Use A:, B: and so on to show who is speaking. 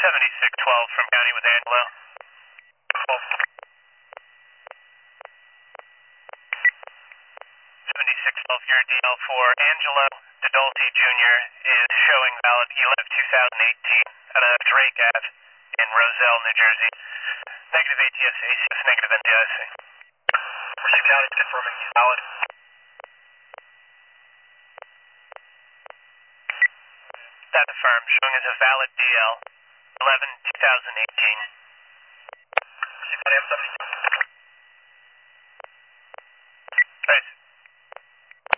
A: 7612 from County with Angelo. 7612, your DL for Angelo Dadolti Jr. is showing valid 11/2018 at a Drake Ave in Roselle, New Jersey. Negative ATS, ACS, negative NDIC.
B: Received out, it's confirming he's valid.
A: That affirmed, showing as a valid DL 11/2018.
B: Received out, M72.